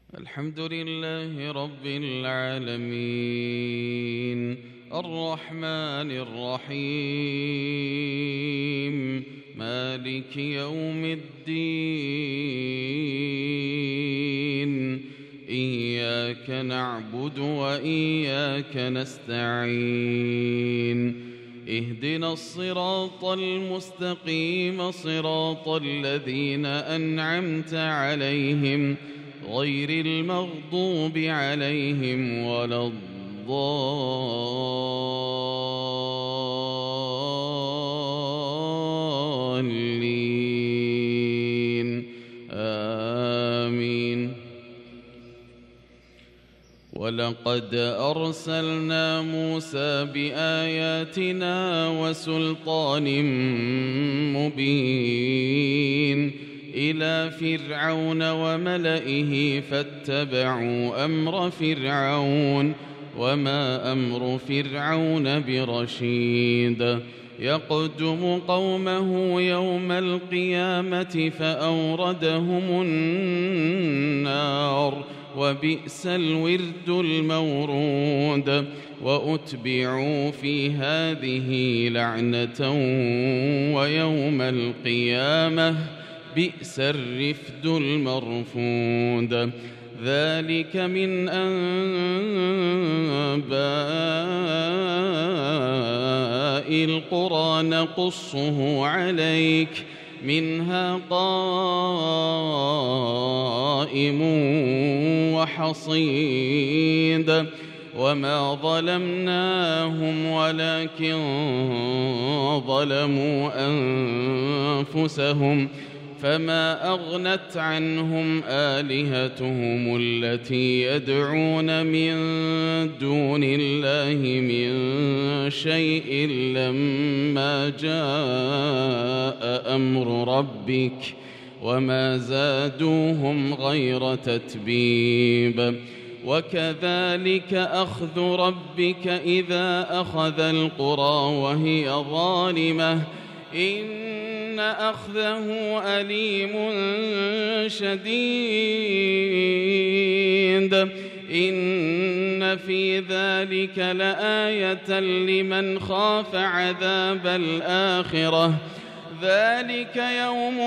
الحمد لله رب العالمين الرحمن الرحيم مالك يوم الدين إياك نعبد وإياك نستعين اهدنا الصراط المستقيم صراط الذين أنعمت عليهم غير المغضوب عليهم ولا الضالين آمين. ولقد أرسلنا موسى بآياتنا وسلطان مبين إلى فرعون وملئه فاتبعوا أمر فرعون وما أمر فرعون برشيد يقدم قومه يوم القيامة فأوردهم النار وبئس الورد المورود وأتبعوا في هذه لعنة ويوم القيامة بئس الرفد المرفود ذلك من أنباء القرى نقصه عليك منها قائم وحصيد وما ظلمناهم ولكن ظلموا أنفسهم فما أغنت عنهم آلهتهم التي يدعون من دون الله من شيء لما جاء أمر ربك وما زادوهم غير تتبيب وكذلك أخذ ربك إذا أخذ القرى وهي ظالمة إن أخذه أليم شديد إن في ذلك لآية لمن خاف عذاب الآخرة ذلك يوم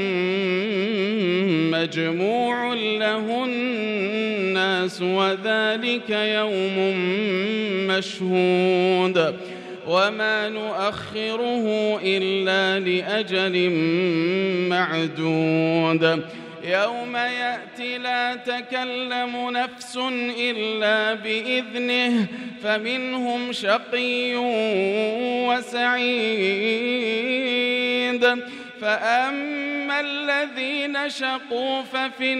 مجموع له الناس وذلك يوم مشهود وما نؤخره إلا لأجل معدود يوم يأتي لا تكلم نفس إلا بإذنه فمنهم شقي وسعيد فأما الذين شقوا ففي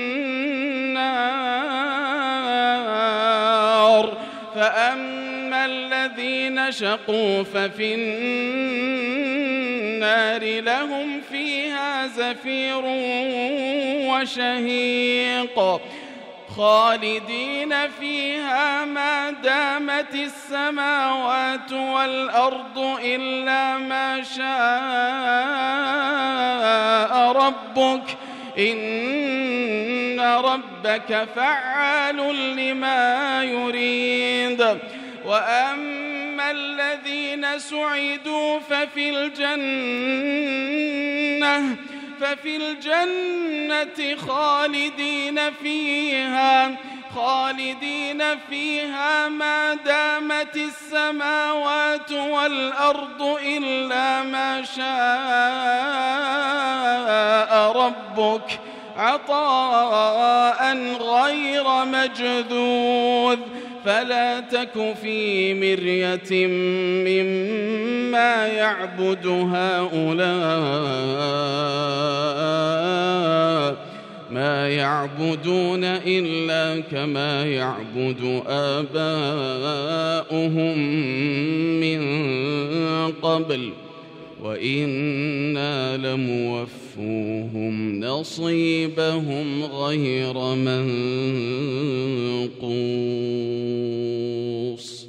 النار لهم فيها زفير وشهيق خالدين فيها ما دامت السماوات والأرض إلا ما شاء ربك إن ربك فعال لما يريد وأما الذين سعدوا ففي الجنة خالدين فيها ما دامت السماوات والأرض إلا ما شاء ربك عطاء غير مجذوذ فلا تك في مرية مما يعبد هؤلاء ما يعبدون إلا كما يعبد آباؤهم من قبل وإنا لموفوهم نصيبهم غير منقوص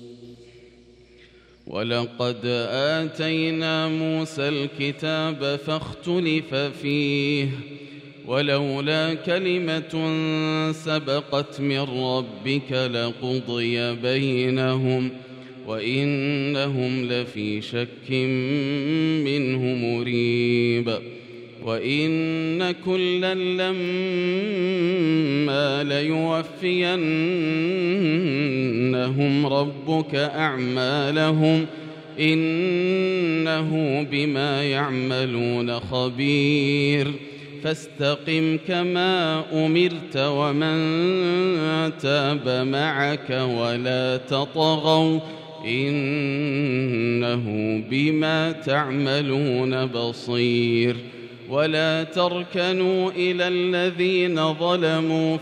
ولقد آتينا موسى الكتاب فاختلف فيه ولولا كلمة سبقت من ربك لقضي بينهم وإنهم لفي شك منه مريب وإن كلا لما ليوفينهم ربك أعمالهم إنه بما يعملون خبير فاستقم كما أمرت ومن تاب معك ولا تطغوا إنه بما تعملون بصير ولا تركنوا إلى الذين ظلموا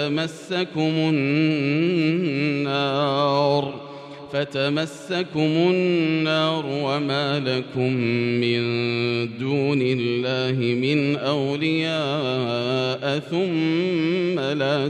فتمسكم النار وما لكم من دون الله من أولياء ثم لا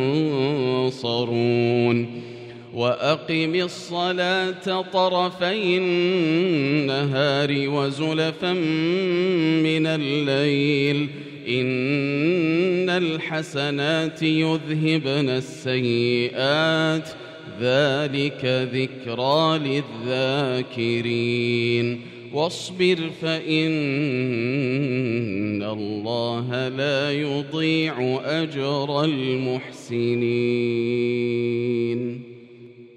تنصرون وأقم الصلاة طرفي النهار وزلفا من الليل إن الحسنات يذهبن السيئات ذلك ذكرى للذاكرين واصبر فإن الله لا يضيع أجر المحسنين.